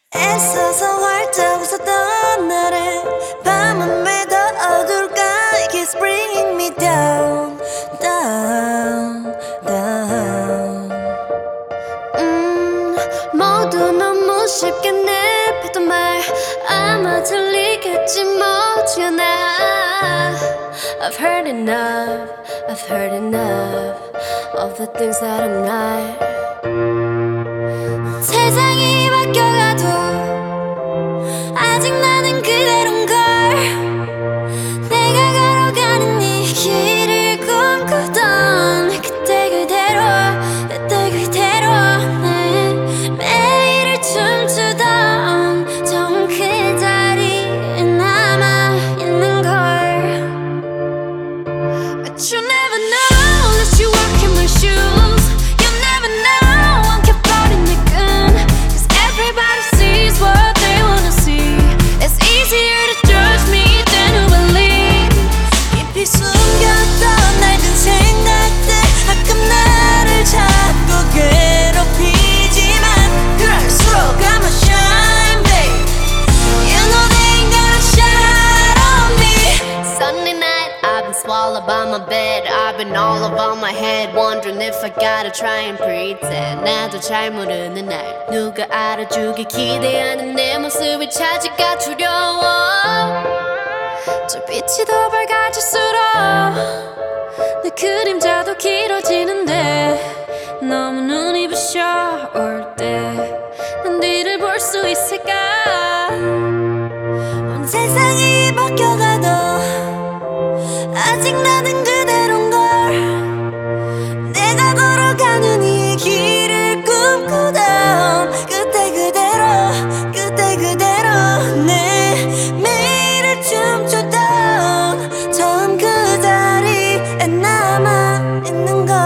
애써서 활짝 웃었던 날에 밤은 왜 더 어둘까. It keeps bringing me down, down, down. 모두 너무 쉽게 내뱉던 말 아마 들리겠지 뭐지 않아. I've heard enough, I've heard enough of the things that I'm not. 세상이 바뀌어가도 아직 나는 그대로인걸. 내가 걸어가는 이 길을 꿈꾸던 그때 그대로 내 매일을 춤추던 정 그 자리에 남아있는걸. But you never know unless you walk in my shoes. You never know 엉켜버린 내 끈. Cause everybody sees what they wanna see. It's easier to judge me than to believe. 깊이 숨겼던 낡은 생각들 가끔 나를 자꾸 괴롭히지만 그럴수록 I'ma shine, babe. You know they ain't gonna shine on me. Sunday night, I've been swallowed by my bed. I've been all over my head, wondering if I gotta try and pretend. 나도 잘 모르는 날 누가 알아주길 기대하는 내 모습이 차지가 두려워. 저 빛이 더 밝아질수록 내 그림자도 길어지는데 너무 눈이 부셔 올 때 난 뒤를 볼 수 있을까. 세상이 바뀌어가도 아직 나는 그대로인걸. 내가 걸어가는 이 길을 꿈꾸던 그때 그대로 내 매일을 춤추던 처음 그 자리에 남아있는걸.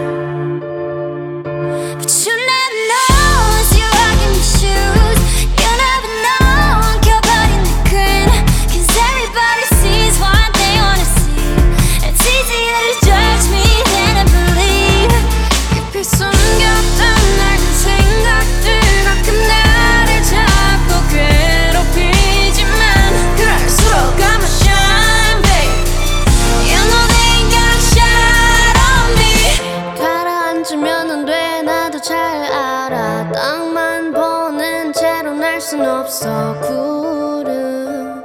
But you never know as you walk in my shoes. You never know 엉켜버린 내 끈. Cause everybody sees what they wanna see. It's easier to judge me than to believe. 깊이 숨겼던 낡은 생각들 가끔 나를 자꾸 괴롭히지만 그럴수록 I'ma shine, babe. You know they ain't gonna shine on me. 가라앉으면 안 돼 나도 잘 알아. 땅만 보는 채로 날 순 없어. 구름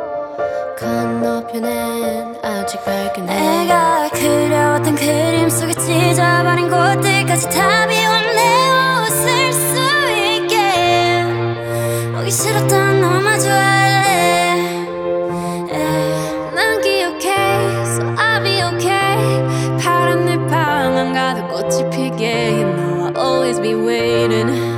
건너편엔 아직 밝은 해. 내가 그려왔던 그림 속에 찢어버린 곳들까지 다 비워 내 옷을 수 있게. 보기 싫었던 너마저 할래. 난 기억해 so I'll be okay. 파란 늘 방안 가득 꽃이 피게. You know I'll always be waiting.